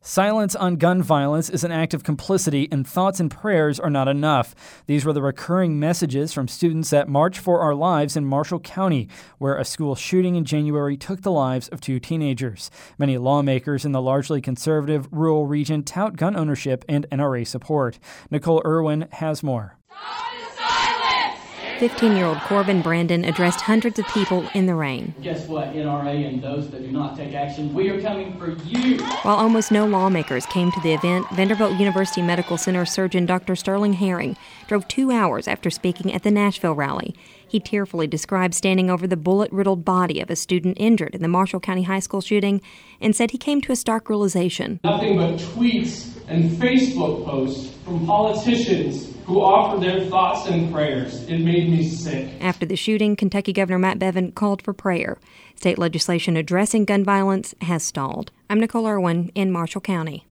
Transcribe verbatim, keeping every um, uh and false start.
Silence on gun violence is an act of complicity, and thoughts and prayers are not enough. These were the recurring messages from students at March for Our Lives in Marshall County, where a school shooting in January took the lives of two teenagers. Many lawmakers in the largely conservative rural region tout gun ownership and N R A support. Nicole Irwin has more. fifteen-year-old Corbin Brandon addressed hundreds of people in the rain. Guess what, N R A and those that do not take action, we are coming for you. While almost no lawmakers came to the event, Vanderbilt University Medical Center surgeon Doctor Sterling Herring drove two hours after speaking at the Nashville rally. He tearfully described standing over the bullet-riddled body of a student injured in the Marshall County High School shooting and said he came to a stark realization. Nothing but tweets and Facebook posts from politicians who offer their thoughts and prayers. It made me sick. After the shooting, Kentucky Governor Matt Bevin called for prayer. State legislation addressing gun violence has stalled. I'm Nicole Irwin in Marshall County.